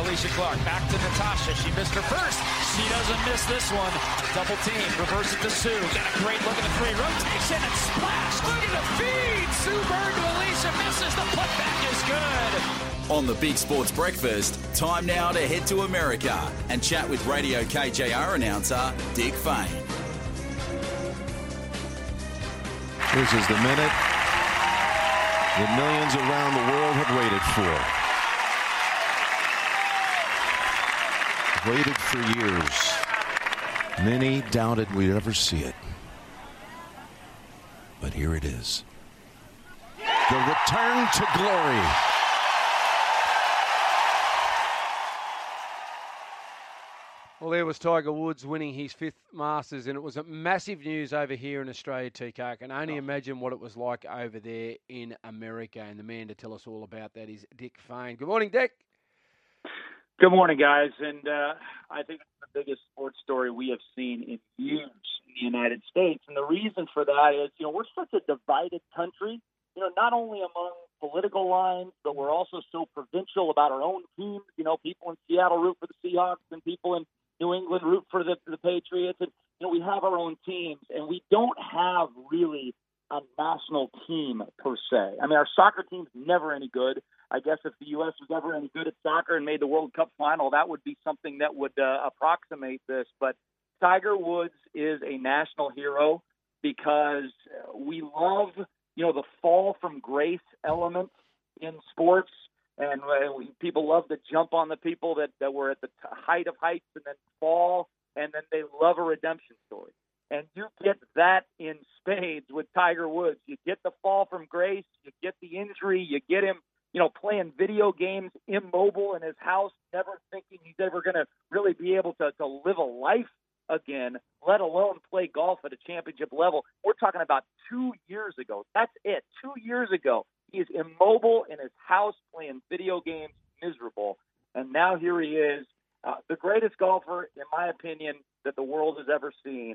Alicia Clark back to Natasha. She missed her first. She doesn't miss this one. Double team. Reverse it to Sue. Got a great look at the three. Rotation and splash. Look at the feed. Sue Bird to Alicia. Misses. The putback is good. On the Big Sports Breakfast, time now to head to America and chat with Radio KJR announcer Dick Fane. This is the minute that millions around the world have waited for. Waited for years. Many doubted we'd ever see it. But here it is. The return to glory. Well, there was Tiger Woods winning his 5th Masters, and it was a massive news over here in Australia, TK. I can only imagine what it was like over there in America. And the man to tell us all about that is Dick Fane. Good morning, Dick. Good morning, guys. And I think it's the biggest sports story we have seen in years in the United States. And the reason for that is, we're such a divided country, not only among political lines, but we're also so provincial about our own teams. People in Seattle root for the Seahawks and people in New England root for the Patriots. And, we have our own teams, and we don't have really a national team per se. I mean, our soccer team's never any good. I guess if the U.S. was ever any good at soccer and made the World Cup final, that would be something that would approximate this. But Tiger Woods is a national hero because we love, the fall from grace element in sports. And people love to jump on the people that were at the height of heights and then fall, and then they love a redemption story. And you get that in spades with Tiger Woods. You get the fall from grace, you get the injury, you get him, playing video games immobile in his house, never thinking he's ever going to really be able to live a life again, let alone play golf at a championship level. We're talking about 2 years ago. That's it. 2 years ago. He is immobile in his house playing video games, miserable. And now here he is, the greatest golfer, in my opinion, that the world has ever seen,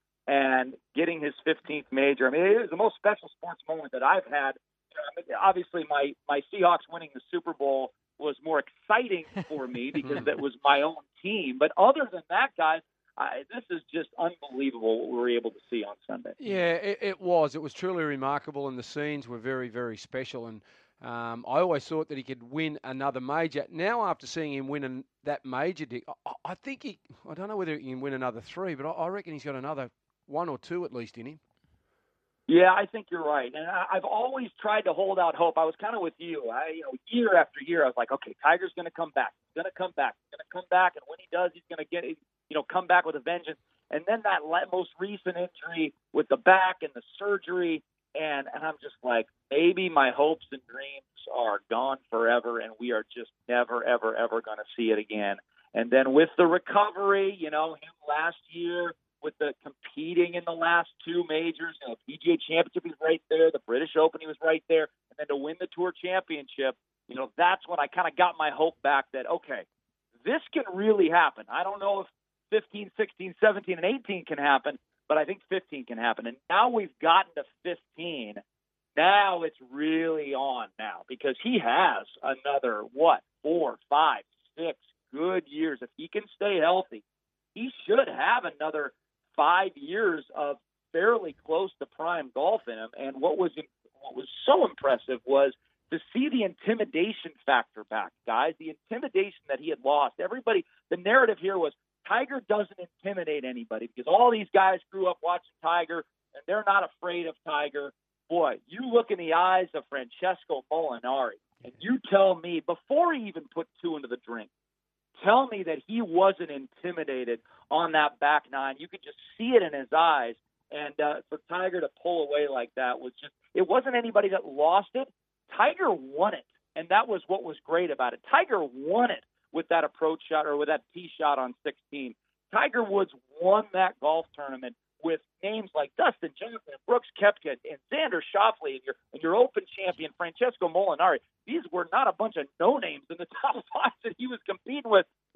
and getting his 15th major. I mean, it is the most special sports moment that I've had. Obviously, my Seahawks winning the Super Bowl was more exciting for me because that was my own team. But other than that, guys, this is just unbelievable what we were able to see on Sunday. Yeah, it was. It was truly remarkable, and the scenes were very, very special. And I always thought that he could win another major. Now, after seeing him win that major, Dick, I think I don't know whether he can win another 3, but I reckon he's got another 1 or 2 at least in him. Yeah, I think you're right. And I've always tried to hold out hope. I was kind of with you. Year after year, I was like, okay, Tiger's going to come back. He's going to come back. He's going to come back. And when he does, he's going to get, come back with a vengeance. And then that most recent injury with the back and the surgery. And I'm just like, maybe my hopes and dreams are gone forever. And we are just never, ever, ever going to see it again. And then with the recovery, him last year, with the competing in the last 2 majors, PGA Championship, he was right there. The British Open, he was right there. And then to win the Tour Championship, that's when I kind of got my hope back that, okay, this can really happen. I don't know if 15, 16, 17, and 18 can happen, but I think 15 can happen. And now we've gotten to 15. Now it's really on now because he has another, 4, 5, 6 good years. If he can stay healthy, he should have another 5 years of fairly close to prime golf in him. And what was so impressive was to see the intimidation factor back, guys, the intimidation that he had lost. Everybody, the narrative here was Tiger doesn't intimidate anybody because all these guys grew up watching Tiger and they're not afraid of Tiger. Boy, you look in the eyes of Francesco Molinari and you tell me, before he even put 2 into the drink, tell me that he wasn't intimidated on that back 9. You could just see it in his eyes. And for Tiger to pull away like that was just, it wasn't anybody that lost it. Tiger won it. And that was what was great about it. Tiger won it with that approach shot or with that tee shot on 16. Tiger Woods won that golf tournament with names like Dustin Johnson, Brooks Koepka, and Xander Schauffele, and your Open champion, Francesco Molinari. These were not a bunch of no-names in the top 5 that he was competing with. He was competing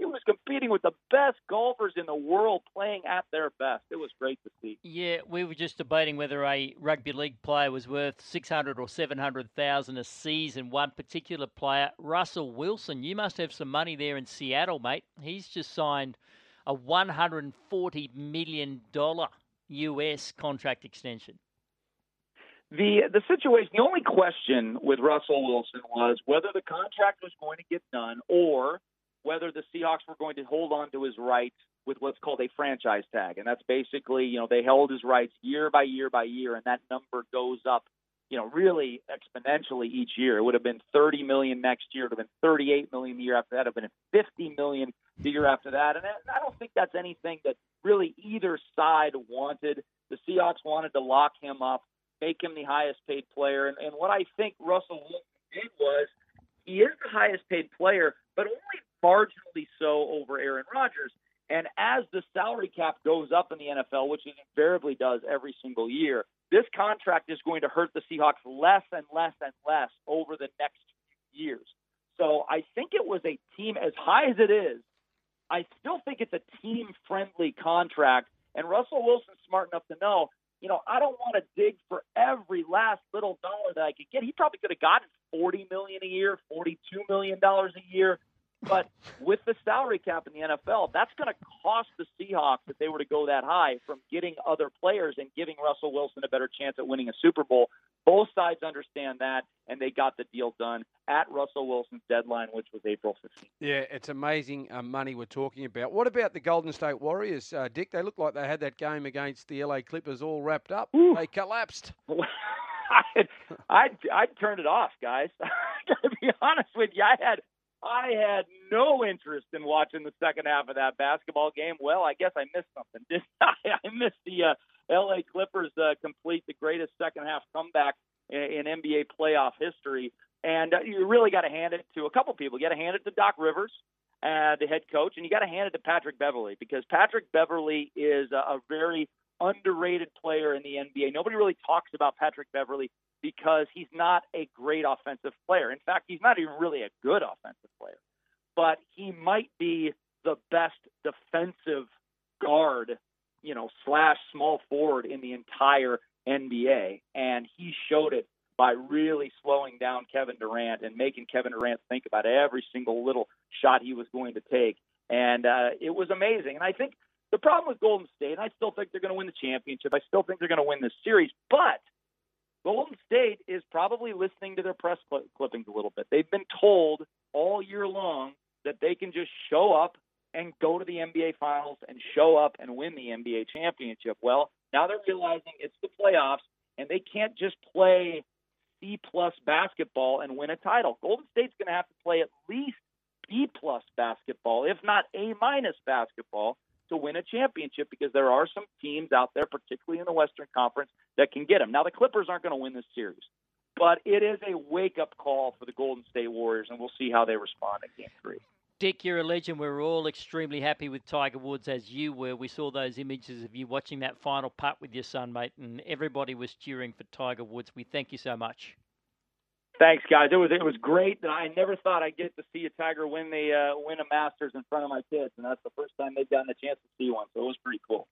competing with the best golfers in the world playing at their best. It was great to see. Yeah, we were just debating whether a rugby league player was worth 600 or 700,000 a season. One particular player, Russell Wilson. You must have some money there in Seattle, mate. He's just signed a $140 million US contract extension. The situation, the only question with Russell Wilson was whether the contract was going to get done or whether the Seahawks were going to hold on to his rights with what's called a franchise tag. And that's basically, they held his rights year by year by year, and that number goes up, really exponentially each year. It would have been $30 million next year. It would have been $38 million the year after that. It would have been $50 million the year after that. And I don't think that's anything that really either side wanted. The Seahawks wanted to lock him up, make him the highest paid player. And what I think Russell Wilson did was he is the highest paid player, but only marginally so over Aaron Rodgers. And as the salary cap goes up in the NFL, which it invariably does every single year, this contract is going to hurt the Seahawks less and less and less over the next few years. So I think it was a team, as high as it is, I still think it's a team-friendly contract. And Russell Wilson's smart enough to know, I don't want to dig for every last little dollar that I could get. He probably could have gotten $40 million a year, $42 million a year. But with the salary cap in the NFL, that's going to cost the Seahawks if they were to go that high from getting other players and giving Russell Wilson a better chance at winning a Super Bowl. Both sides understand that, and they got the deal done at Russell Wilson's deadline, which was April 15th. Yeah, it's amazing money we're talking about. What about the Golden State Warriors, Dick? They looked like they had that game against the LA Clippers all wrapped up. Ooh. They collapsed. I'd turn it off, guys. To be honest with you, I had no interest in watching the second half of that basketball game. Well, I guess I missed something. I missed the L.A. Clippers complete the greatest second-half comeback in NBA playoff history. And you really got to hand it to a couple people. You got to hand it to Doc Rivers, the head coach, and you got to hand it to Patrick Beverley, because Patrick Beverley is a very underrated player in the NBA. Nobody really talks about Patrick Beverley because he's not a great offensive player. In fact, he's not even really a good offensive player. But he might be the best defensive guard, / small forward in the entire NBA. And he showed it by really slowing down Kevin Durant and making Kevin Durant think about every single little shot he was going to take. And it was amazing. And I think the problem with Golden State, I still think they're going to win the championship. I still think they're going to win this series. But Golden State is probably listening to their press clippings a little bit. They've been told all year long that they can just show up and go to the NBA Finals and show up and win the NBA championship. Well, now they're realizing it's the playoffs, and they can't just play C-plus basketball and win a title. Golden State's going to have to play at least B-plus basketball, if not A-minus basketball, to win a championship, because there are some teams out there, particularly in the Western Conference, that can get them. Now, the Clippers aren't going to win this series, but it is a wake-up call for the Golden State Warriors, and we'll see how they respond in Game 3. Dick, you're a legend. We're all extremely happy with Tiger Woods, as you were. We saw those images of you watching that final putt with your son, mate, and everybody was cheering for Tiger Woods. We thank you so much. Thanks, guys. It was great. I never thought I'd get to see a Tiger win a Masters in front of my kids, and that's the first time they've gotten a chance to see one, so it was pretty cool.